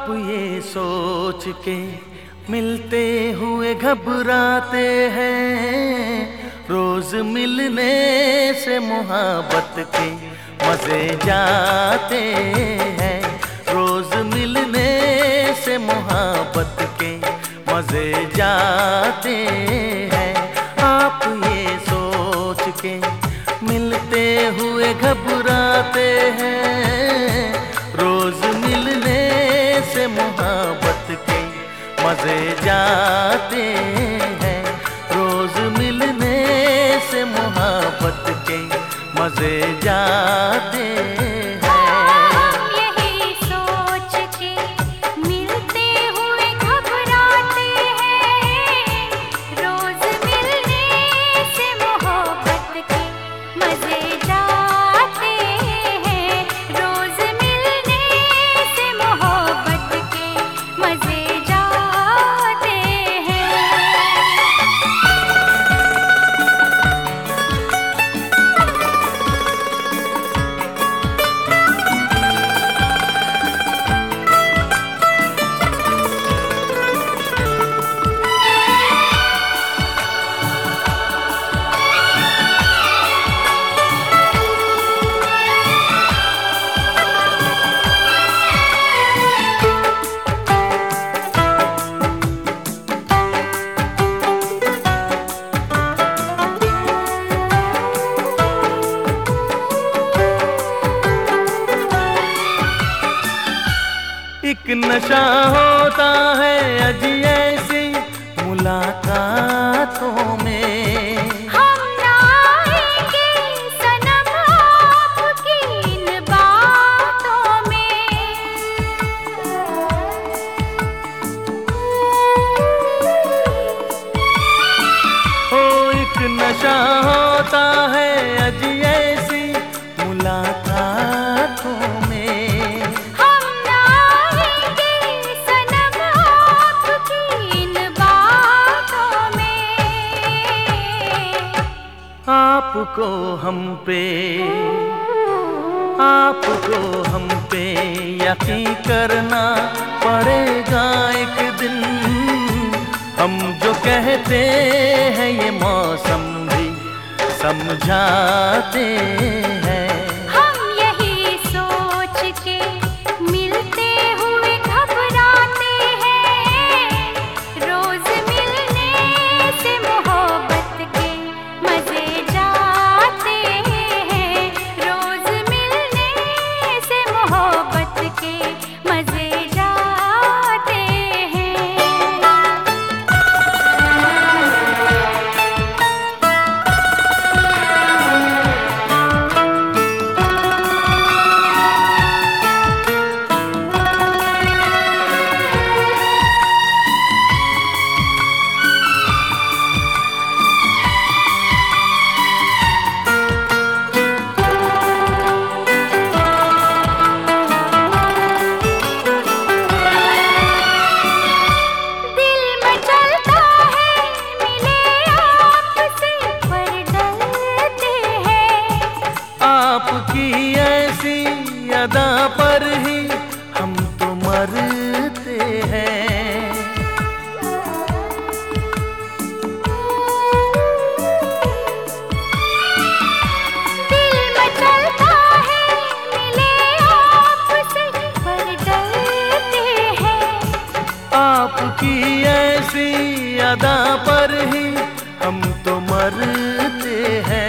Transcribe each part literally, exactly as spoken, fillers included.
ये सोच के मिलते हुए घबराते हैं, रोज मिलने से मोहब्बत के मजे जाते हैं। रोज मिलने से मोहब्बत के मजे जाते हैं। आप ये सोच के मिलते हुए घबराते हैं, रोज मिलने से मोहब्बत के मजे जाते हैं। रोज मिलने से मोहब्बत के मजे जाते हैं। एक नशा होता है अजी ऐसी मुलाकातों में, हम ना आएंगे सनम आपकी इन बातों में। हो एक नशा होता है अजी ऐसी मुलाकातों में। आपको हम पे आपको हम पे यकीन करना पड़ेगा एक दिन। हम जो कहते हैं ये मौसम भी समझाते हैं। आपकी ऐसी अदा पर ही हम तो मरते हैं। दिल मचलता है मिले आपसे पर डरते हैं। आपकी ऐसी अदा पर ही हम तो मरते हैं।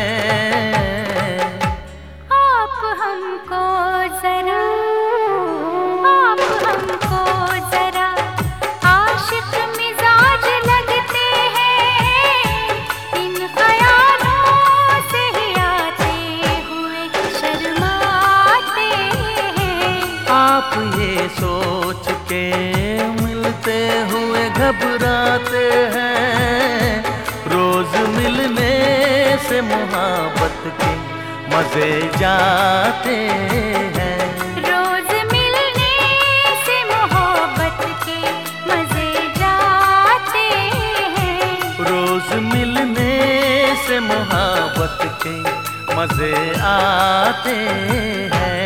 आप ये सोच के मिलते हुए घबराते हैं, रोज मिलने से मोहब्बत के मजे जाते हैं। रोज मिलने से मोहब्बत के मजे जाते हैं। रोज मिलने से मोहब्बत के मजे आते हैं।